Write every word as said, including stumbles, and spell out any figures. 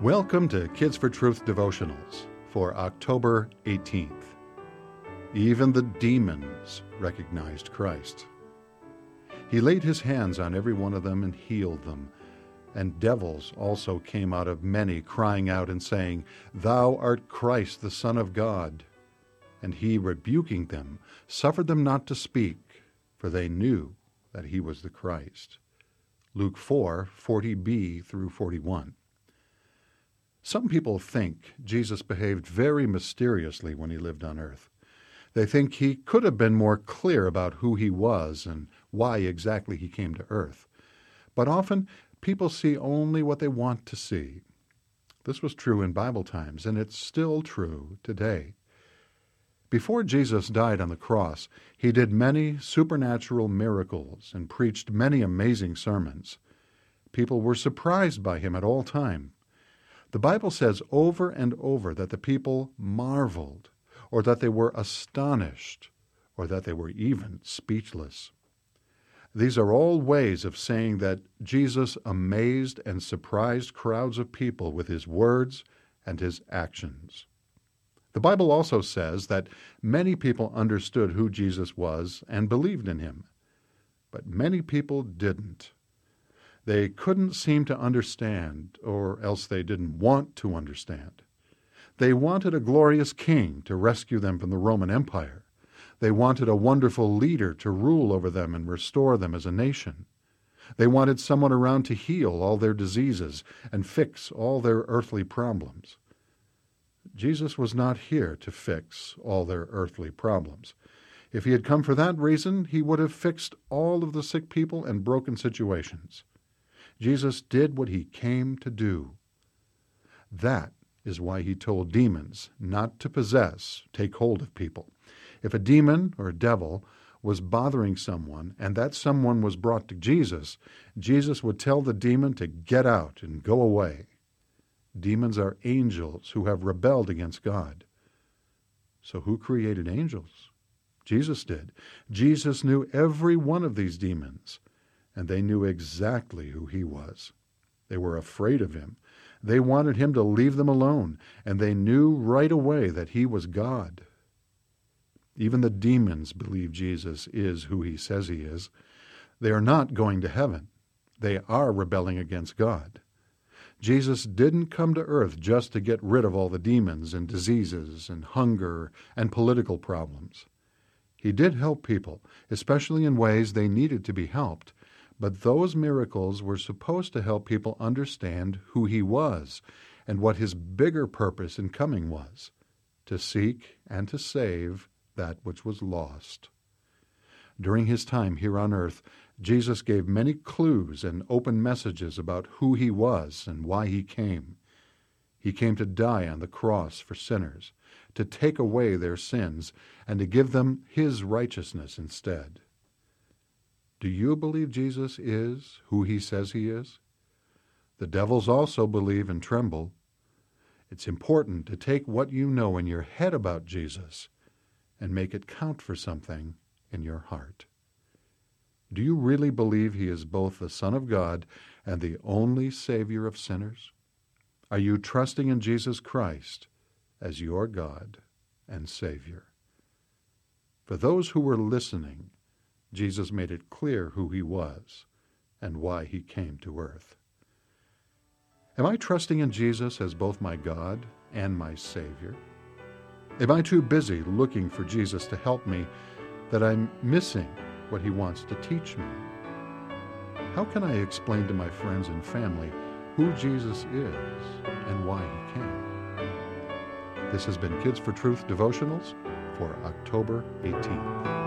Welcome to Kids for Truth devotionals for October eighteenth. Even the demons recognized Christ. He laid his hands on every one of them and healed them. And devils also came out of many, crying out and saying, "Thou art Christ, the Son of God." And he, rebuking them, suffered them not to speak, for they knew that he was the Christ. Luke four, forty b through forty-one. Some people think Jesus behaved very mysteriously when he lived on earth. They think he could have been more clear about who he was and why exactly he came to earth. But often, people see only what they want to see. This was true in Bible times, and it's still true today. Before Jesus died on the cross, he did many supernatural miracles and preached many amazing sermons. People were surprised by him at all times. The Bible says over and over that the people marveled, or that they were astonished, or that they were even speechless. These are all ways of saying that Jesus amazed and surprised crowds of people with his words and his actions. The Bible also says that many people understood who Jesus was and believed in him, but many people didn't. They couldn't seem to understand, or else they didn't want to understand. They wanted a glorious king to rescue them from the Roman Empire. They wanted a wonderful leader to rule over them and restore them as a nation. They wanted someone around to heal all their diseases and fix all their earthly problems. Jesus was not here to fix all their earthly problems. If he had come for that reason, he would have fixed all of the sick people and broken situations. Jesus did what he came to do. That is why he told demons not to possess, take hold of people. If a demon or a devil was bothering someone and that someone was brought to Jesus, Jesus would tell the demon to get out and go away. Demons are angels who have rebelled against God. So who created angels? Jesus did. Jesus knew every one of these demons, and they knew exactly who he was. They were afraid of him. They wanted him to leave them alone, and they knew right away that he was God. Even the demons believe Jesus is who he says he is. They are not going to heaven. They are rebelling against God. Jesus didn't come to earth just to get rid of all the demons and diseases and hunger and political problems. He did help people, especially in ways they needed to be helped, but those miracles were supposed to help people understand who he was and what his bigger purpose in coming was, to seek and to save that which was lost. During his time here on earth, Jesus gave many clues and open messages about who he was and why he came. He came to die on the cross for sinners, to take away their sins, and to give them his righteousness instead. Do you believe Jesus is who he says he is? The devils also believe and tremble. It's important to take what you know in your head about Jesus and make it count for something in your heart. Do you really believe he is both the Son of God and the only Savior of sinners? Are you trusting in Jesus Christ as your God and Savior? For those who were listening, Jesus made it clear who he was and why he came to earth. Am I trusting in Jesus as both my God and my Savior? Am I too busy looking for Jesus to help me that I'm missing what he wants to teach me? How can I explain to my friends and family who Jesus is and why he came? This has been Kids for Truth devotionals for October eighteenth.